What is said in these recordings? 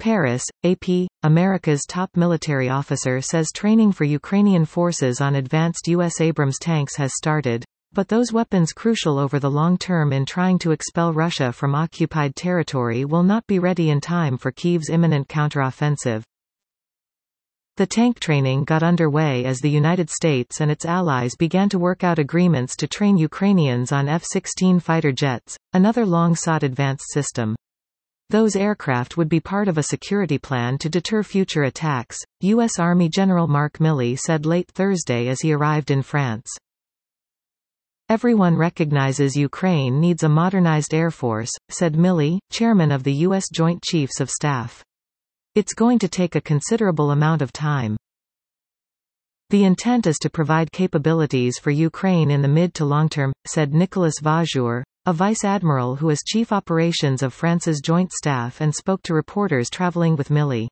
Paris, AP, America's top military officer says training for Ukrainian forces on advanced U.S. Abrams tanks has started, but those weapons crucial over the long term in trying to expel Russia from occupied territory will not be ready in time for Kyiv's imminent counteroffensive. The tank training got underway as the United States and its allies began to work out agreements to train Ukrainians on F-16 fighter jets, another long-sought advanced system. Those aircraft would be part of a security plan to deter future attacks, U.S. Army General Mark Milley said late Thursday as he arrived in France. Everyone recognizes Ukraine needs a modernized air force, said Milley, chairman of the U.S. Joint Chiefs of Staff. It's going to take a considerable amount of time. The intent is to provide capabilities for Ukraine in the mid to long term, said Nicolas Vaujour, a vice admiral who is chief operations of France's Joint Staff and spoke to reporters traveling with Milley.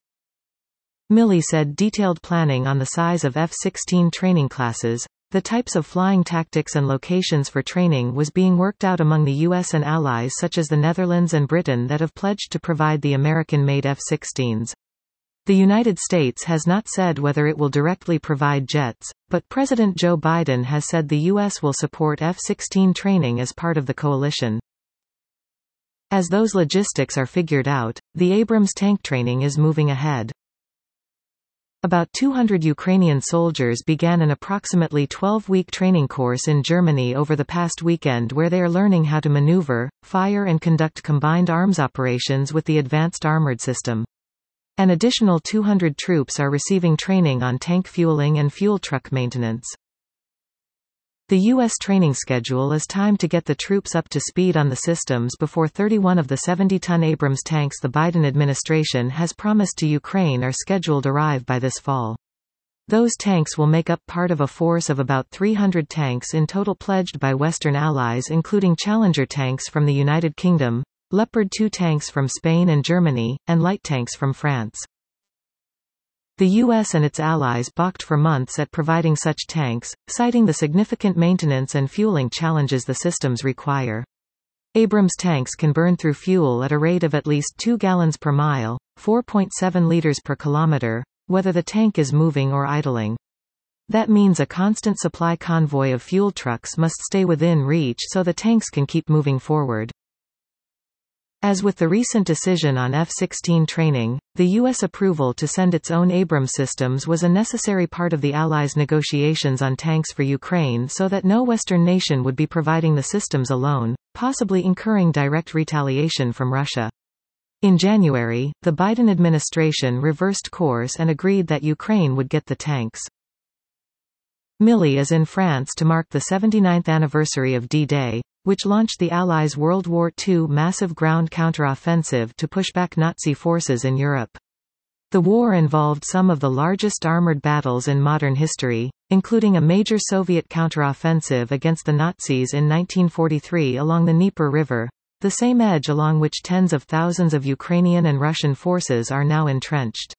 Milley said detailed planning on the size of F-16 training classes, the types of flying tactics and locations for training was being worked out among the U.S. and allies such as the Netherlands and Britain that have pledged to provide the American-made F-16s. The United States has not said whether it will directly provide jets, but President Joe Biden has said the U.S. will support F-16 training as part of the coalition. As those logistics are figured out, the Abrams tank training is moving ahead. About 200 Ukrainian soldiers began an approximately 12-week training course in Germany over the past weekend where they are learning how to maneuver, fire and conduct combined arms operations with the advanced armored system. An additional 200 troops are receiving training on tank fueling and fuel truck maintenance. The U.S. training schedule is timed to get the troops up to speed on the systems before 31 of the 70-ton Abrams tanks the Biden administration has promised to Ukraine are scheduled to arrive by this fall. Those tanks will make up part of a force of about 300 tanks in total pledged by Western allies including Challenger tanks from the United Kingdom, Leopard 2 tanks from Spain and Germany, and light tanks from France. The U.S. and its allies balked for months at providing such tanks, citing the significant maintenance and fueling challenges the systems require. Abrams tanks can burn through fuel at a rate of at least 2 gallons per mile, 4.7 liters per kilometer, whether the tank is moving or idling. That means a constant supply convoy of fuel trucks must stay within reach so the tanks can keep moving forward. As with the recent decision on F-16 training, the U.S. approval to send its own Abrams systems was a necessary part of the Allies' negotiations on tanks for Ukraine so that no Western nation would be providing the systems alone, possibly incurring direct retaliation from Russia. In January, the Biden administration reversed course and agreed that Ukraine would get the tanks. Milley is in France to mark the 79th anniversary of D-Day, which launched the Allies' World War II massive ground counteroffensive to push back Nazi forces in Europe. The war involved some of the largest armored battles in modern history, including a major Soviet counteroffensive against the Nazis in 1943 along the Dnieper River, the same edge along which tens of thousands of Ukrainian and Russian forces are now entrenched.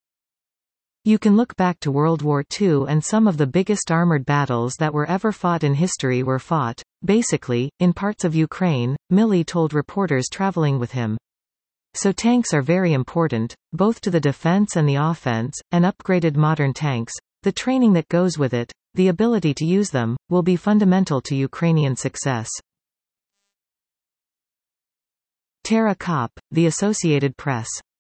You can look back to World War II and some of the biggest armored battles that were ever fought in history were fought, basically, in parts of Ukraine, Milley told reporters traveling with him. So tanks are very important, both to the defense and the offense, and upgraded modern tanks, the training that goes with it, the ability to use them, will be fundamental to Ukrainian success. Tara Kopp, The Associated Press.